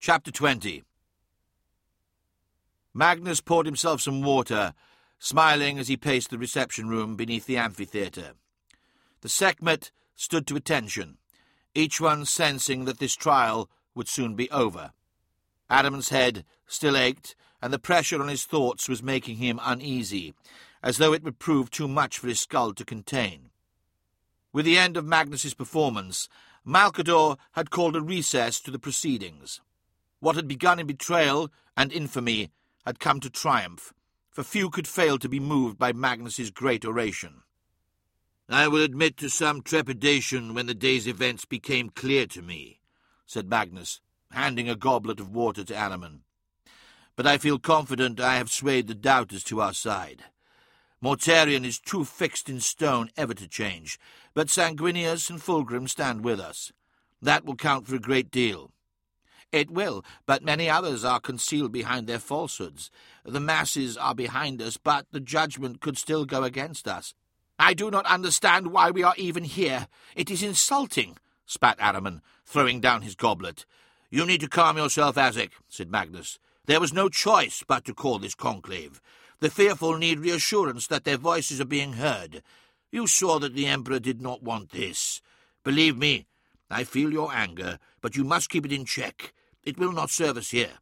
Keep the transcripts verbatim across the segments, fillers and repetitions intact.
Chapter twenty. Magnus poured himself some water, smiling as he paced the reception room beneath the amphitheatre. The Sekhmet stood to attention, each one sensing that this trial would soon be over. Adaman's head still ached, and the pressure on his thoughts was making him uneasy, as though it would prove too much for his skull to contain. With the end of Magnus's performance, Malcador had called a recess to the proceedings. What had begun in betrayal and infamy had come to triumph, for few could fail to be moved by Magnus's great oration. "I will admit to some trepidation when the day's events became clear to me," said Magnus, handing a goblet of water to Adaman. "But I feel confident I have swayed the doubters to our side. Mortarion is too fixed in stone ever to change, but Sanguinius and Fulgrim stand with us. That will count for a great deal." "It will, but many others are concealed behind their falsehoods. The masses are behind us, but the judgment could still go against us." "I do not understand why we are even here. It is insulting," spat Adaman, throwing down his goblet. "You need to calm yourself, Azek," said Magnus. "There was no choice but to call this conclave. The fearful need reassurance that their voices are being heard. You saw that the Emperor did not want this. Believe me, I feel your anger, but you must keep it in check. It will not serve us here."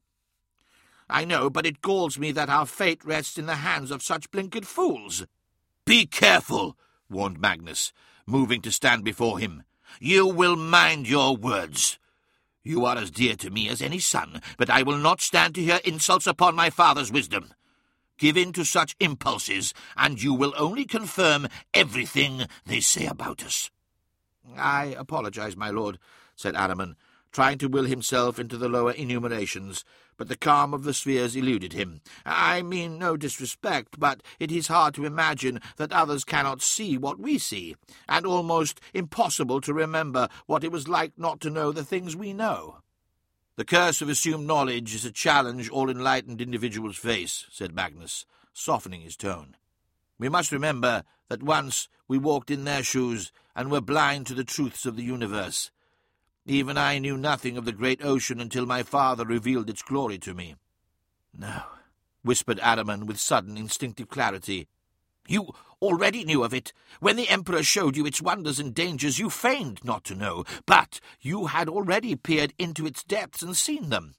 "I know, but it galls me that our fate rests in the hands of such blinkered fools." "Be careful," warned Magnus, moving to stand before him. "You will mind your words. You are as dear to me as any son, but I will not stand to hear insults upon my father's wisdom. Give in to such impulses, and you will only confirm everything they say about us." "I apologize, my lord," said Adaman, trying to will himself into the lower enumerations, but the calm of the spheres eluded him. "I mean no disrespect, but it is hard to imagine that others cannot see what we see, and almost impossible to remember what it was like not to know the things we know." "The curse of assumed knowledge is a challenge all enlightened individuals face," said Magnus, softening his tone. "We must remember that once we walked in their shoes and were blind to the truths of the universe. Even I knew nothing of the great ocean until my father revealed its glory to me." "No," whispered Adaman with sudden instinctive clarity. "You already knew of it. When the Emperor showed you its wonders and dangers, you feigned not to know, but you had already peered into its depths and seen them."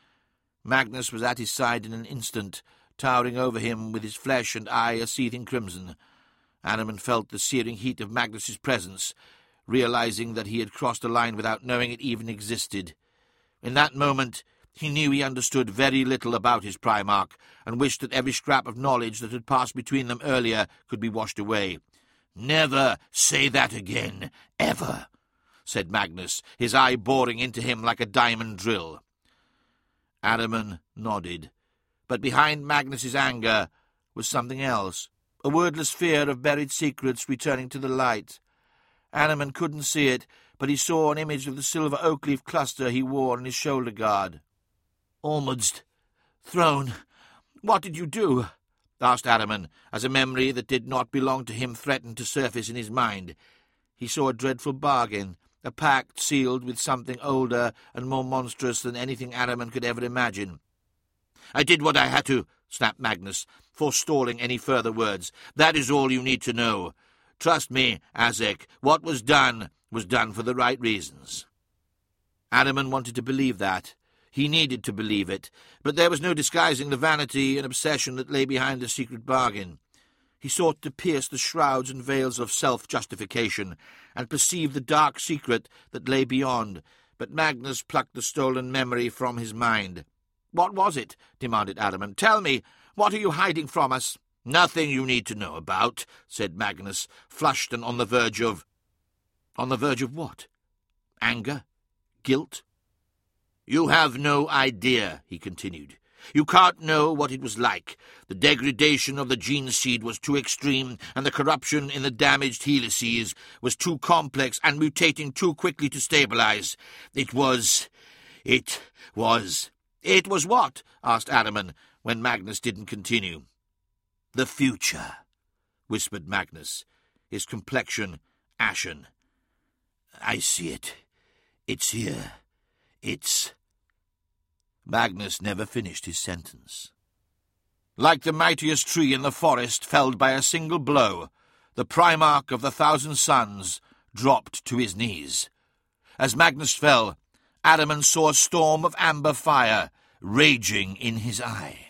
Magnus was at his side in an instant, towering over him with his flesh and eye a seething crimson. Adaman felt the searing heat of Magnus's presence, realizing that he had crossed a line without knowing it even existed. In that moment he knew he understood very little about his Primarch, and wished that every scrap of knowledge that had passed between them earlier could be washed away. "Never say that again, ever," said Magnus, his eye boring into him like a diamond drill. Adaman nodded, but behind Magnus's anger was something else, a wordless fear of buried secrets returning to the light. Adaman couldn't see it, but he saw an image of the silver oak-leaf cluster he wore on his shoulder guard. "Ormuzd, throne, what did you do?" asked Adaman, as a memory that did not belong to him threatened to surface in his mind. He saw a dreadful bargain, a pact sealed with something older and more monstrous than anything Adaman could ever imagine. "I did what I had to," snapped Magnus, forestalling any further words. "That is all you need to know. Trust me, Azek, what was done was done for the right reasons." Adaman wanted to believe that. He needed to believe it, but there was no disguising the vanity and obsession that lay behind the secret bargain. He sought to pierce the shrouds and veils of self-justification, and perceive the dark secret that lay beyond, but Magnus plucked the stolen memory from his mind. "What was it?" demanded Adaman. "Tell me, what are you hiding from us?" "Nothing you need to know about," said Magnus, flushed and on the verge of... On the verge of what? Anger? Guilt? "You have no idea," he continued. "You can't know what it was like. The degradation of the gene seed was too extreme, and the corruption in the damaged helices was too complex and mutating too quickly to stabilize. It was... It was... "It was what?" asked Adaman, when Magnus didn't continue. "The future," whispered Magnus, his complexion ashen. "I see it. It's here. It's Magnus never finished his sentence. Like the mightiest tree in the forest felled by a single blow, the Primarch of the Thousand Suns dropped to his knees. As Magnus fell, Ahriman saw a storm of amber fire raging in his eye.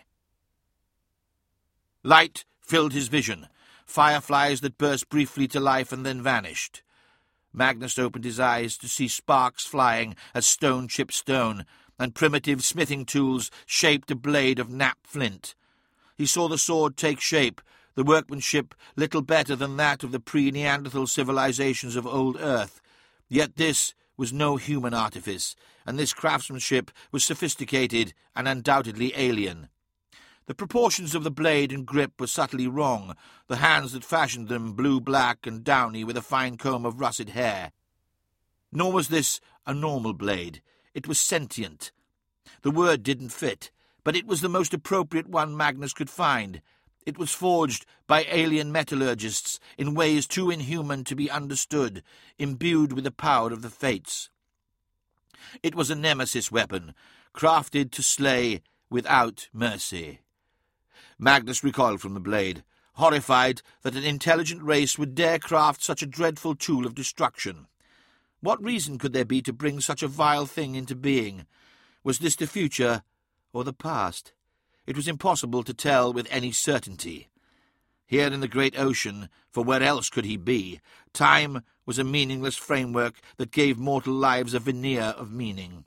Light filled his vision, fireflies that burst briefly to life and then vanished. Magnus opened his eyes to see sparks flying as stone chipped stone, and primitive smithing tools shaped a blade of knapp flint. He saw the sword take shape, the workmanship little better than that of the pre-Neanderthal civilizations of old Earth. Yet this was no human artifice, and this craftsmanship was sophisticated and undoubtedly alien. The proportions of the blade and grip were subtly wrong, the hands that fashioned them blue-black and downy with a fine comb of russet hair. Nor was this a normal blade. It was sentient. The word didn't fit, but it was the most appropriate one Magnus could find. It was forged by alien metallurgists in ways too inhuman to be understood, imbued with the power of the fates. It was a nemesis weapon, crafted to slay without mercy. Magnus recoiled from the blade, horrified that an intelligent race would dare craft such a dreadful tool of destruction. What reason could there be to bring such a vile thing into being? Was this the future or the past? It was impossible to tell with any certainty. Here in the great ocean, for where else could he be, time was a meaningless framework that gave mortal lives a veneer of meaning.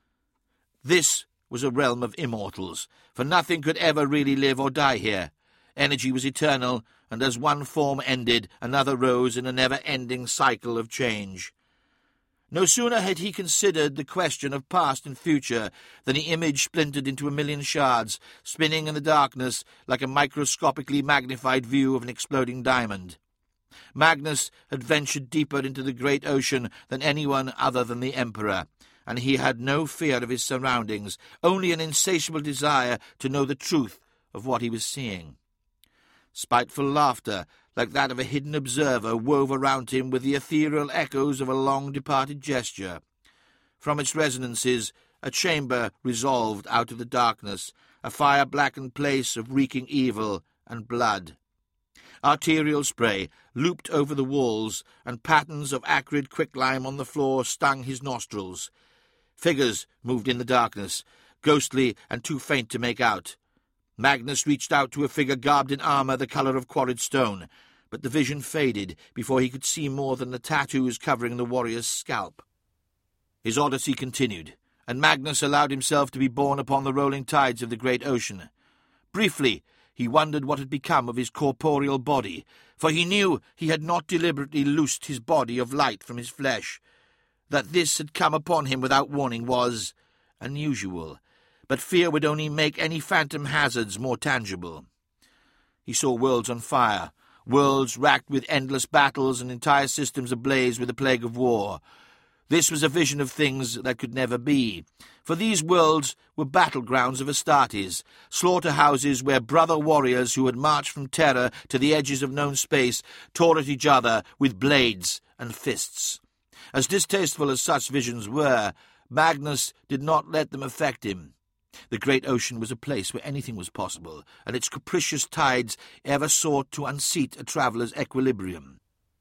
This was a realm of immortals, for nothing could ever really live or die here. Energy was eternal, and as one form ended, another rose in a never-ending cycle of change. No sooner had he considered the question of past and future than the image splintered into a million shards, spinning in the darkness like a microscopically magnified view of an exploding diamond. Magnus had ventured deeper into the great ocean than anyone other than the Emperor, and he had no fear of his surroundings, only an insatiable desire to know the truth of what he was seeing. Spiteful laughter, like that of a hidden observer, wove around him with the ethereal echoes of a long-departed gesture. From its resonances, a chamber resolved out of the darkness, a fire-blackened place of reeking evil and blood. Arterial spray looped over the walls, and patterns of acrid quicklime on the floor stung his nostrils. Figures moved in the darkness, ghostly and too faint to make out. Magnus reached out to a figure garbed in armour the colour of quarried stone, but the vision faded before he could see more than the tattoos covering the warrior's scalp. His odyssey continued, and Magnus allowed himself to be borne upon the rolling tides of the great ocean. Briefly, he wondered what had become of his corporeal body, for he knew he had not deliberately loosed his body of light from his flesh. That this had come upon him without warning was unusual, but fear would only make any phantom hazards more tangible. He saw worlds on fire, worlds racked with endless battles and entire systems ablaze with the plague of war. This was a vision of things that could never be, for these worlds were battlegrounds of Astartes, slaughterhouses where brother warriors who had marched from Terra to the edges of known space tore at each other with blades and fists. As distasteful as such visions were, Magnus did not let them affect him. The great ocean was a place where anything was possible, and its capricious tides ever sought to unseat a traveller's equilibrium.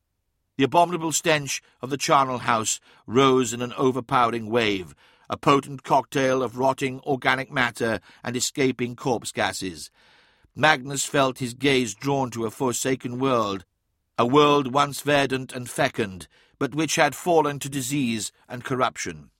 The abominable stench of the charnel house rose in an overpowering wave, a potent cocktail of rotting organic matter and escaping corpse gases. Magnus felt his gaze drawn to a forsaken world, a world once verdant and fecund, but which had fallen to disease and corruption.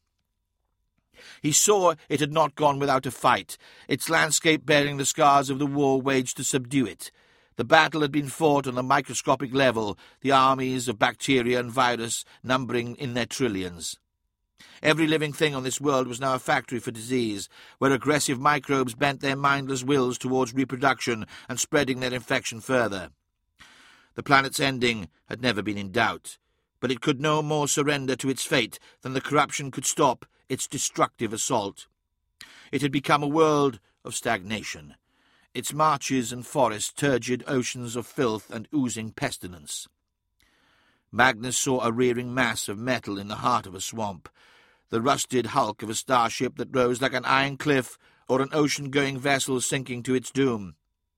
He saw it had not gone without a fight, its landscape bearing the scars of the war waged to subdue it. The battle had been fought on the microscopic level, the armies of bacteria and virus numbering in their trillions. Every living thing on this world was now a factory for disease, where aggressive microbes bent their mindless wills towards reproduction and spreading their infection further. The planet's ending had never been in doubt, but it could no more surrender to its fate than the corruption could stop its destructive assault. It had become a world of stagnation, its marches and forests turgid oceans of filth and oozing pestilence. Magnus saw a rearing mass of metal in the heart of a swamp. the rusted hulk of a starship that rose like an iron cliff or an ocean-going vessel sinking to its doom.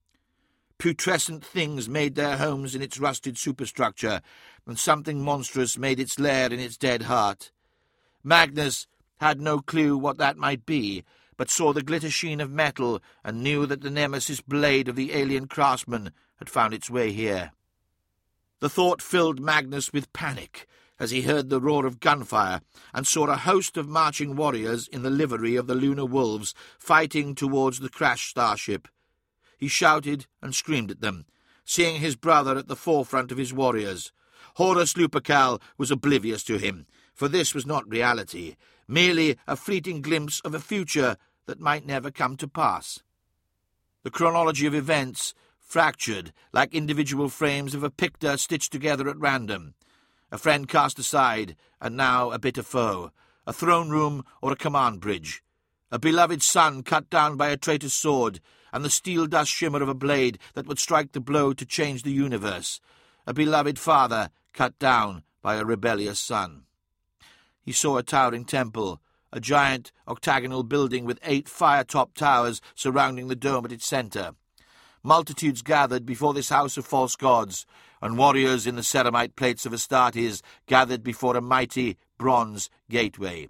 Putrescent things made their homes in its rusted superstructure, and something monstrous made its lair in its dead heart. Magnus had no clue what that might be, but saw the glitter sheen of metal and knew that the nemesis blade of the alien craftsman had found its way here. The thought filled Magnus with panic as he heard the roar of gunfire and saw a host of marching warriors in the livery of the Lunar Wolves fighting towards the crashed starship. He shouted and screamed at them, seeing his brother at the forefront of his warriors. Horus Lupercal was oblivious to him, for this was not reality, merely a fleeting glimpse of a future that might never come to pass. The chronology of events fractured like individual frames of a picture stitched together at random. A friend cast aside, and now a bitter foe, a throne room or a command bridge, a beloved son cut down by a traitor's sword, and the steel dust shimmer of a blade that would strike the blow to change the universe, a beloved father cut down by a rebellious son. He saw a towering temple, a giant octagonal building with eight fire-topped towers surrounding the dome at its centre. Multitudes gathered before this house of false gods, and warriors in the ceramite plates of Astartes gathered before a mighty bronze gateway.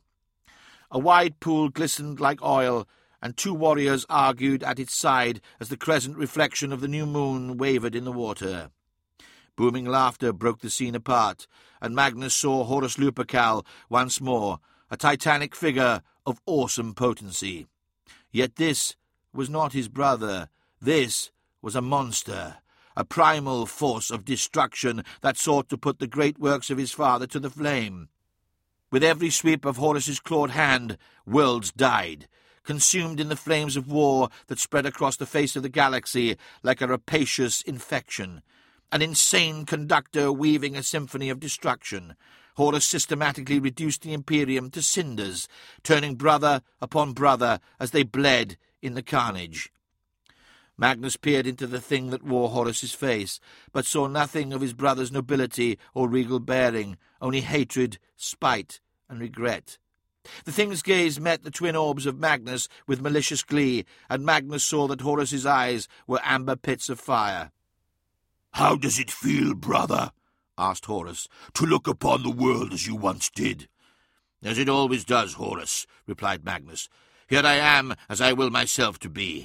A wide pool glistened like oil, and two warriors argued at its side as the crescent reflection of the new moon wavered in the water. Booming laughter broke the scene apart, and Magnus saw Horus Lupercal once more, a titanic figure of awesome potency. Yet this was not his brother. This was a monster, a primal force of destruction that sought to put the great works of his father to the flame. With every sweep of Horus's clawed hand, worlds died, consumed in the flames of war that spread across the face of the galaxy like a rapacious infection. An insane conductor weaving a symphony of destruction, Horus systematically reduced the Imperium to cinders, turning brother upon brother as they bled in the carnage. Magnus peered into the thing that wore Horus's face, but saw nothing of his brother's nobility or regal bearing, only hatred, spite, and regret. The thing's gaze met the twin orbs of Magnus with malicious glee, and Magnus saw that Horus's eyes were amber pits of fire. "How does it feel, brother?" asked Horus, "to look upon the world as you once did?" "As it always does, Horus," replied Magnus. "Here I am, as I will myself to be."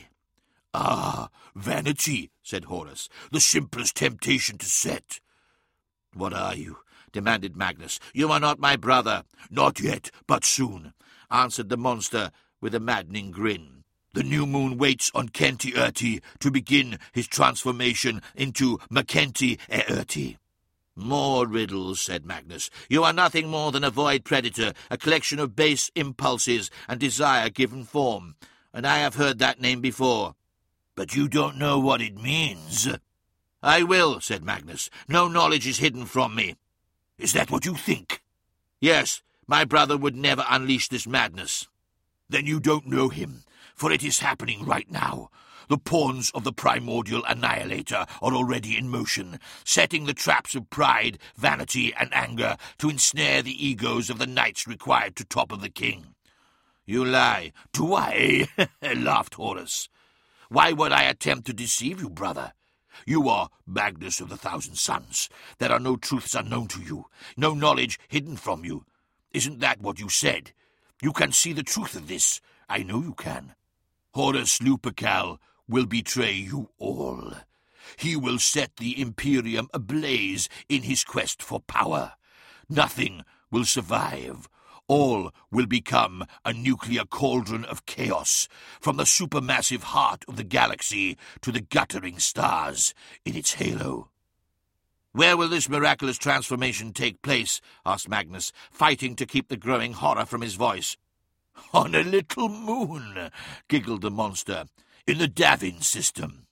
"Ah, vanity," said Horus, "the simplest temptation to set." "What are you?" demanded Magnus. "You are not my brother." "Not yet, but soon," answered the monster with a maddening grin. "The new moon waits on Khenti Urti to begin his transformation into Makenti Urti." "More riddles," said Magnus. "You are nothing more than a void predator, a collection of base impulses and desire given form. And I have heard that name before." "But you don't know what it means." "I will," said Magnus. "No knowledge is hidden from me." "Is that what you think?" "Yes, my brother would never unleash this madness." "Then you don't know him, for it is happening right now. The pawns of the primordial annihilator are already in motion, setting the traps of pride, vanity, and anger to ensnare the egos of the knights required to topple the king." "You lie." "Do I?" laughed Horus. "Why would I attempt to deceive you, brother? You are Magnus of the Thousand Suns. There are no truths unknown to you, no knowledge hidden from you. Isn't that what you said? You can see the truth of this. I know you can. Horus Lupercal will betray you all. He will set the Imperium ablaze in his quest for power. Nothing will survive. All will become a nuclear cauldron of chaos, from the supermassive heart of the galaxy to the guttering stars in its halo." "Where will this miraculous transformation take place?" asked Magnus, fighting to keep the growing horror from his voice. "On a little moon," giggled the monster, "in the Davin system."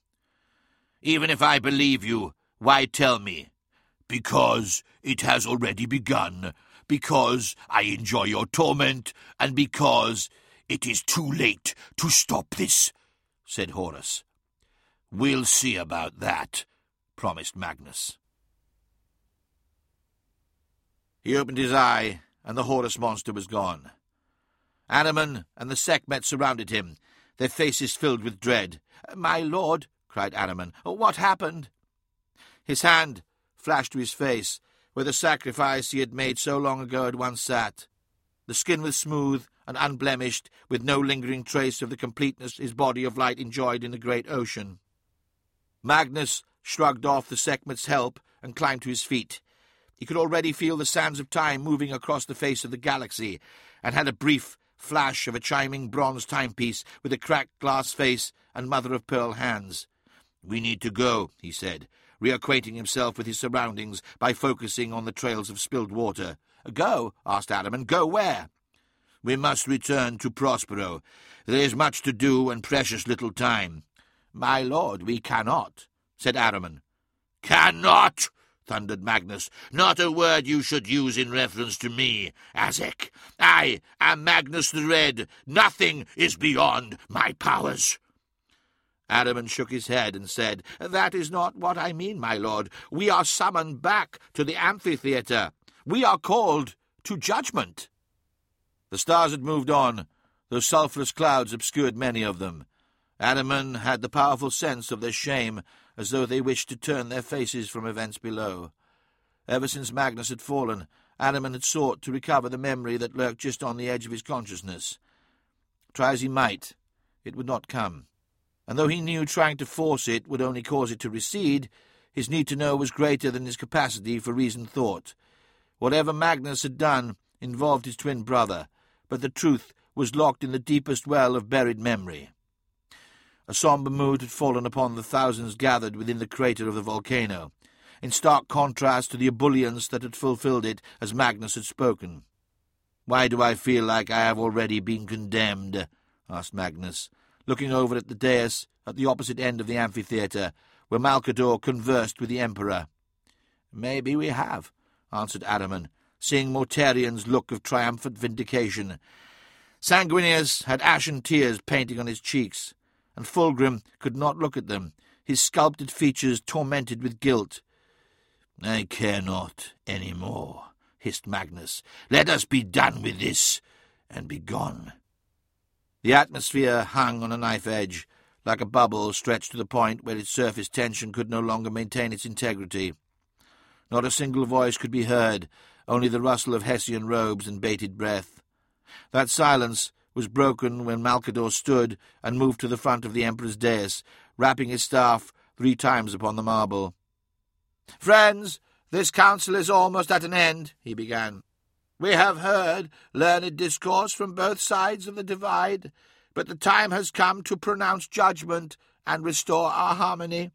"Even if I believe you, why tell me?" "Because it has already begun. Because I enjoy your torment, and because it is too late to stop this," said Horus. "We'll see about that," promised Magnus. He opened his eye, and the Horus monster was gone. Ahriman and the Sekhmet surrounded him, their faces filled with dread. "My lord," cried Ahriman, "what happened?" His hand flashed to his face, where the sacrifice he had made so long ago had once sat. The skin was smooth and unblemished, with no lingering trace of the completeness his body of light enjoyed in the great ocean. Magnus shrugged off the Sekhmet's help and climbed to his feet. He could already feel the sands of time moving across the face of the galaxy, and had a brief flash of a chiming bronze timepiece with a cracked glass face and mother-of-pearl hands. "We need to go," he said, reacquainting himself with his surroundings by focusing on the trails of spilled water. "Go?" asked Ahriman. "Go where?" "We must return to Prospero. There is much to do and precious little time." "My lord, we cannot," said Ahriman. "Cannot?" thundered Magnus. "Not a word you should use in reference to me, Azek. I am Magnus the Red. Nothing is beyond my powers." Ahriman shook his head and said, "That is not what I mean, my lord. We are summoned back to the amphitheatre. We are called to judgment." The stars had moved on, though sulphurous clouds obscured many of them. Ahriman had the powerful sense of their shame, as though they wished to turn their faces from events below. Ever since Magnus had fallen, Ahriman had sought to recover the memory that lurked just on the edge of his consciousness. Try as he might, it would not come. And though he knew trying to force it would only cause it to recede, his need to know was greater than his capacity for reasoned thought. Whatever Magnus had done involved his twin brother, but the truth was locked in the deepest well of buried memory. A sombre mood had fallen upon the thousands gathered within the crater of the volcano, in stark contrast to the ebullience that had fulfilled it as Magnus had spoken. "Why do I feel like I have already been condemned?" asked Magnus, looking over at the dais at the opposite end of the amphitheatre, where Malcador conversed with the Emperor. "Maybe we have," answered Ahriman, seeing Mortarian's look of triumphant vindication. Sanguinius had ashen tears painting on his cheeks, and Fulgrim could not look at them, his sculpted features tormented with guilt. "I care not any more," hissed Magnus. "Let us be done with this, and be gone." The atmosphere hung on a knife edge, like a bubble stretched to the point where its surface tension could no longer maintain its integrity. Not a single voice could be heard, only the rustle of Hessian robes and bated breath. That silence was broken when Malcador stood and moved to the front of the Emperor's dais, rapping his staff three times upon the marble. "Friends, this council is almost at an end," he began. "We have heard learned discourse from both sides of the divide, but the time has come to pronounce judgment and restore our harmony.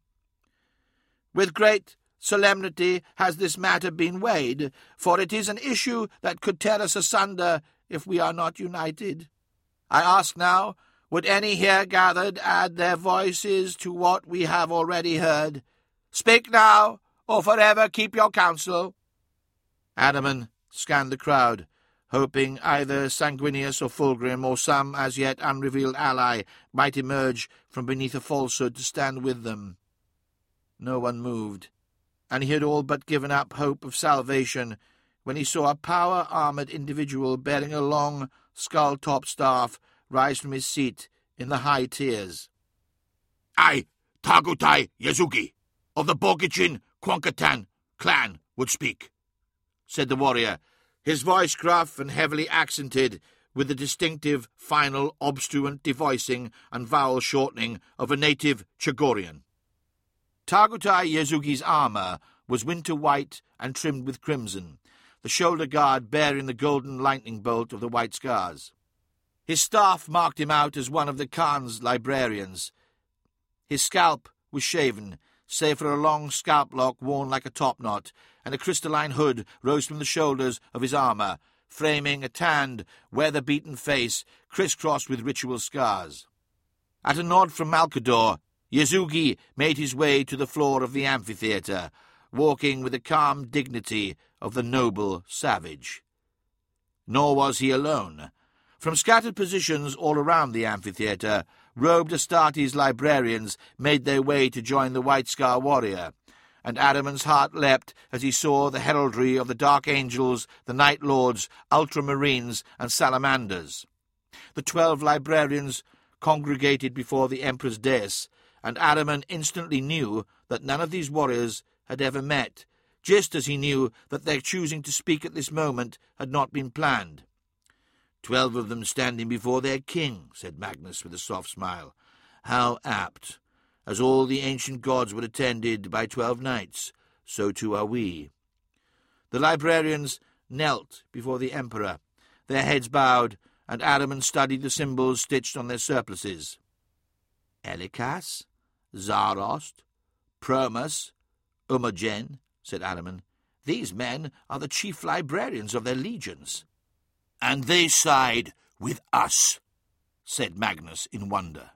With great solemnity has this matter been weighed, for it is an issue that could tear us asunder if we are not united. I ask now, would any here gathered add their voices to what we have already heard? Speak now, or forever keep your counsel." Ahriman scanned the crowd, hoping either Sanguinius or Fulgrim or some as yet unrevealed ally might emerge from beneath a falsehood to stand with them. No one moved, and he had all but given up hope of salvation when he saw a power-armoured individual bearing a long, skull-topped staff rise from his seat in the high tiers. "I, Tagutai Yasugi, of the Bogichin Kwankatan clan, would speak," said the warrior, his voice gruff and heavily accented with the distinctive, final, obstruent devoicing and vowel shortening of a native Chagorian. Tagutai Yasugi's armour was winter white and trimmed with crimson, the shoulder guard bearing the golden lightning bolt of the White Scars. His staff marked him out as one of the Khan's librarians. His scalp was shaven, save for a long scalp lock worn like a topknot, and a crystalline hood rose from the shoulders of his armour, framing a tanned, weather-beaten face crisscrossed with ritual scars. At a nod from Malcador, Yasugi made his way to the floor of the amphitheatre, walking with the calm dignity of the noble savage. Nor was he alone. From scattered positions all around the amphitheatre, robed Astartes librarians made their way to join the White Scar warrior, and Ahriman's heart leapt as he saw the heraldry of the Dark Angels, the Night Lords, Ultramarines, and Salamanders. The twelve librarians congregated before the Emperor's dais, and Ahriman instantly knew that none of these warriors had ever met, just as he knew that their choosing to speak at this moment had not been planned. "Twelve of them standing before their king," said Magnus with a soft smile. "How apt! As all the ancient gods were attended by twelve knights, so too are we." The librarians knelt before the Emperor, their heads bowed, and Ahriman studied the symbols stitched on their surplices. "Elikas, Zarost, Promus, Umogen," said Ahriman. "These men are the chief librarians of their legions." "And they side with us," said Magnus in wonder.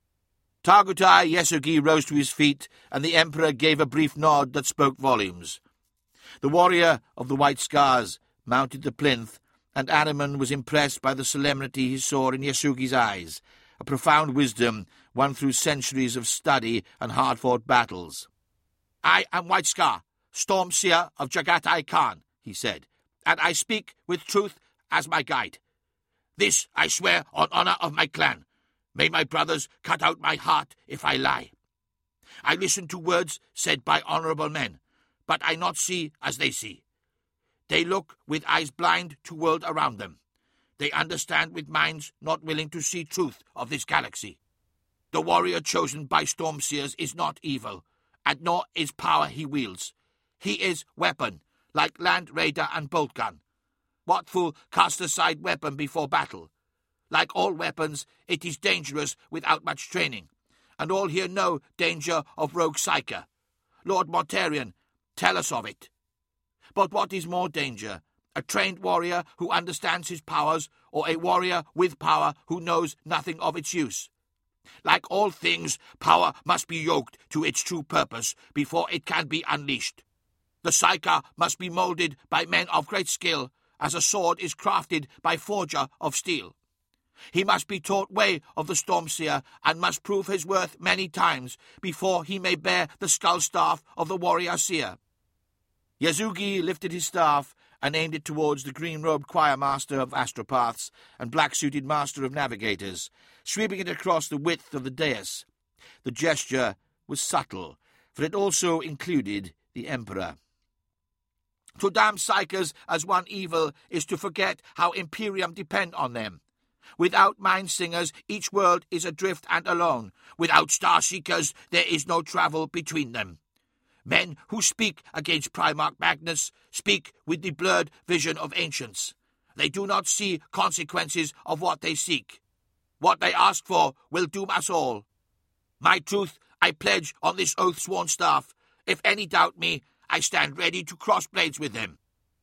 Targutai Yasugi rose to his feet, and the Emperor gave a brief nod that spoke volumes. The warrior of the white scars mounted the plinth, and Ahriman was impressed by the solemnity he saw in Yasugi's eyes, a profound wisdom won through centuries of study and hard-fought battles. "I am White Scar, Storm Seer of Jagatai Khan," he said, "and I speak with truth as my guide. This I swear on honor of my clan. May my brothers cut out my heart if I lie. I listen to words said by honorable men, but I not see as they see. They look with eyes blind to world around them. They understand with minds not willing to see truth of this galaxy. The warrior chosen by Stormseers is not evil, and nor is power he wields. He is weapon, like Land Raider and Bolt Gun. What fool casts aside weapon before battle? Like all weapons, it is dangerous without much training, and all here know danger of rogue Psyker. Lord Mortarion, tell us of it. But what is more danger, a trained warrior who understands his powers, or a warrior with power who knows nothing of its use? Like all things, power must be yoked to its true purpose before it can be unleashed. The Psyker must be molded by men of great skill, as a sword is crafted by forger of steel. He must be taught way of the Stormseer, and must prove his worth many times before he may bear the skull staff of the warrior seer." Yasugi lifted his staff and aimed it towards the green-robed choir master of astropaths and black-suited master of navigators, sweeping it across the width of the dais. The gesture was subtle, for it also included the Emperor. "To damn Psykers as one evil is to forget how Imperium depend on them. Without mind-singers, each world is adrift and alone. Without star-seekers, there is no travel between them. Men who speak against Primarch Magnus speak with the blurred vision of ancients. They do not see consequences of what they seek. What they ask for will doom us all. My truth I pledge on this oath-sworn staff. If any doubt me, I stand ready to cross blades with them."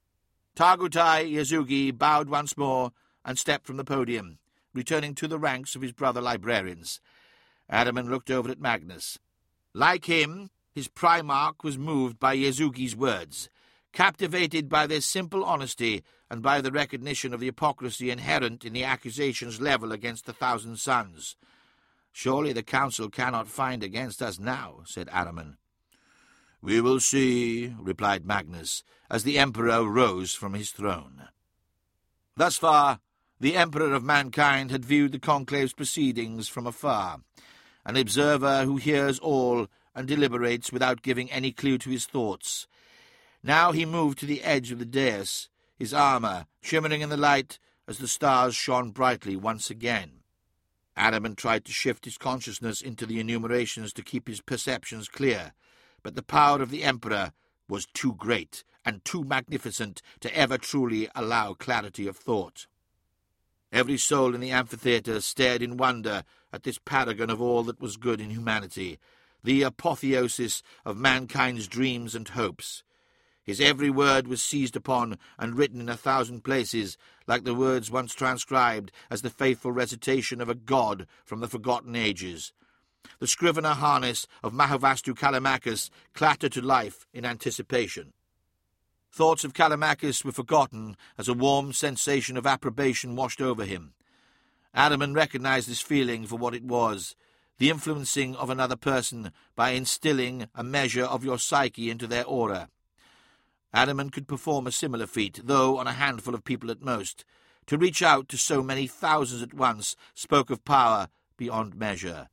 Targutai Yasugi bowed once more and stepped from the podium, returning to the ranks of his brother librarians. Ahriman looked over at Magnus. Like him, his Primarch was moved by Yasugi's words, captivated by their simple honesty and by the recognition of the hypocrisy inherent in the accusations leveled against the Thousand Sons. "Surely the council cannot find against us now," said Ahriman. "We will see," replied Magnus, as the Emperor rose from his throne. Thus far, the Emperor of mankind had viewed the conclave's proceedings from afar, an observer who hears all and deliberates without giving any clue to his thoughts. Now he moved to the edge of the dais, his armour shimmering in the light as the stars shone brightly once again. Ahriman tried to shift his consciousness into the enumerations to keep his perceptions clear, but the power of the Emperor was too great and too magnificent to ever truly allow clarity of thought. Every soul in the amphitheatre stared in wonder at this paragon of all that was good in humanity, the apotheosis of mankind's dreams and hopes. His every word was seized upon and written in a thousand places, like the words once transcribed as the faithful recitation of a god from the forgotten ages. The scrivener harness of Mahavastu Callimachus clattered to life in anticipation. Thoughts of Callimachus were forgotten as a warm sensation of approbation washed over him. Ahriman recognized this feeling for what it was, the influencing of another person by instilling a measure of your psyche into their aura. Ahriman could perform a similar feat, though on a handful of people at most, To reach out to so many thousands at once spoke of power beyond measure.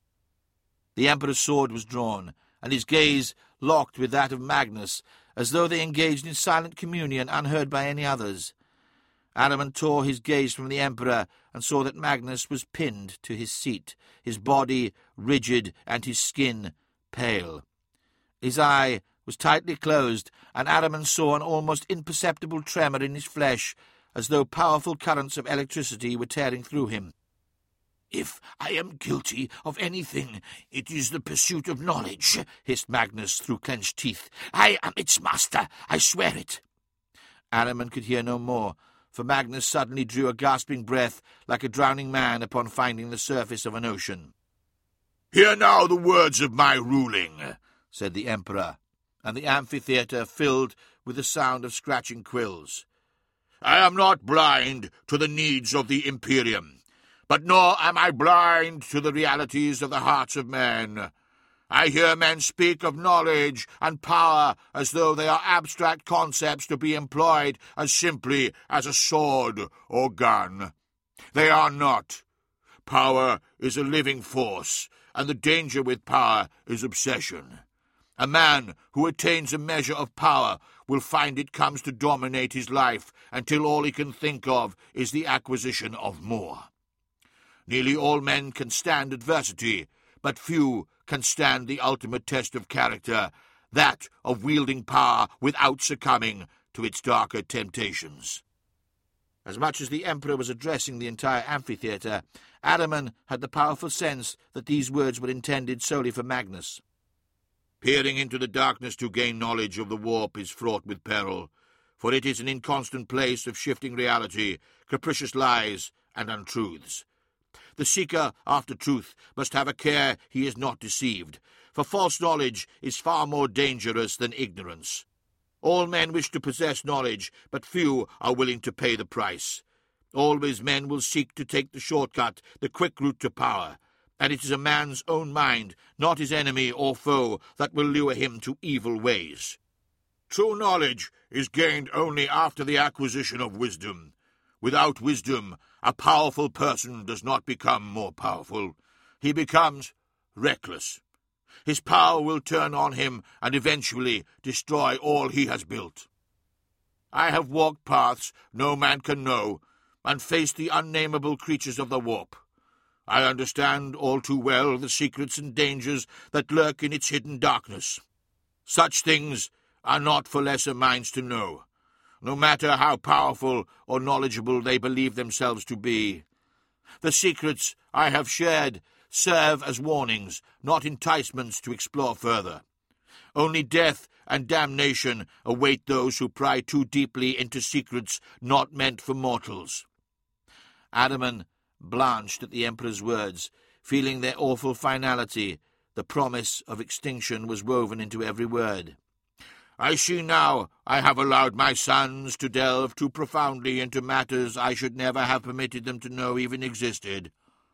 The Emperor's sword was drawn, and his gaze locked with that of Magnus, as though they engaged in silent communion unheard by any others. Ahriman tore his gaze from the Emperor and saw that Magnus was pinned to his seat, his body rigid and his skin pale. His eye was tightly closed, and Ahriman saw an almost imperceptible tremor in his flesh, as though powerful currents of electricity were tearing through him. "If I am guilty of anything, it is the pursuit of knowledge," hissed Magnus through clenched teeth. "I am its master, I swear it." Ahriman could hear no more, for Magnus suddenly drew a gasping breath like a drowning man upon finding the surface of an ocean. "Hear now the words of my ruling," said the Emperor, and the amphitheatre filled with the sound of scratching quills. "I am not blind to the needs of the Imperium, but nor am I blind to the realities of the hearts of men. I hear men speak of knowledge and power as though they are abstract concepts to be employed as simply as a sword or gun. They are not. Power is a living force, and the danger with power is obsession. A man who attains a measure of power will find it comes to dominate his life until all he can think of is the acquisition of more. Nearly all men can stand adversity, but few can stand the ultimate test of character, that of wielding power without succumbing to its darker temptations. As much as the Emperor was addressing the entire amphitheatre, Ahriman had the powerful sense that these words were intended solely for Magnus. Peering into the darkness to gain knowledge of the warp is fraught with peril, for it is an inconstant place of shifting reality, capricious lies, and untruths. The seeker after truth must have a care he is not deceived, for false knowledge is far more dangerous than ignorance. All men wish to possess knowledge, but few are willing to pay the price. Always men will seek to take the shortcut, the quick route to power, and it is a man's own mind, not his enemy or foe, that will lure him to evil ways. True knowledge is gained only after the acquisition of wisdom. Without wisdom, a powerful person does not become more powerful. He becomes reckless. His power will turn on him and eventually destroy all he has built. I have walked paths no man can know, and faced the unnameable creatures of the warp. I understand all too well the secrets and dangers that lurk in its hidden darkness. Such things are not for lesser minds to know, no matter how powerful or knowledgeable they believe themselves to be. The secrets I have shared serve as warnings, not enticements to explore further. Only death and damnation await those who pry too deeply into secrets not meant for mortals. Ahriman blanched at the Emperor's words, feeling their awful finality. The promise of extinction was woven into every word. I see now I have allowed my sons to delve too profoundly into matters I should never have permitted them to know even existed.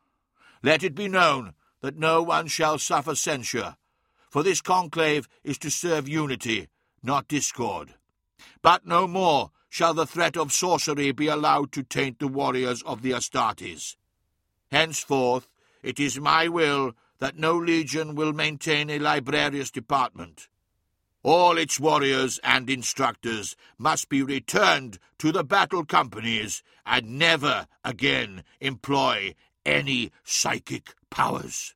Let it be known that no one shall suffer censure, for this conclave is to serve unity, not discord. But no more shall the threat of sorcery be allowed to taint the warriors of the Astartes. Henceforth, it is my will that no legion will maintain a librarius department. All its warriors and instructors must be returned to the battle companies and never again employ any psychic powers.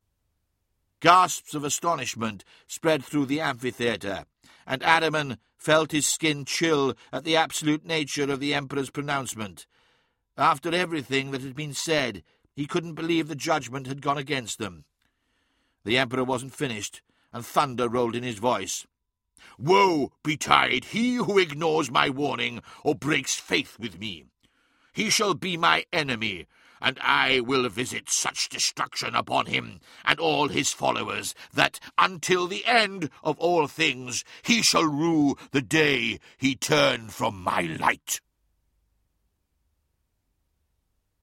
Gasps of astonishment spread through the amphitheatre, and Ahriman felt his skin chill at the absolute nature of the Emperor's pronouncement. After everything that had been said, he couldn't believe the judgment had gone against them. The Emperor wasn't finished, and thunder rolled in his voice. Woe betide he who ignores my warning or breaks faith with me. He shall be my enemy, and I will visit such destruction upon him and all his followers that until the end of all things he shall rue the day he turned from my light.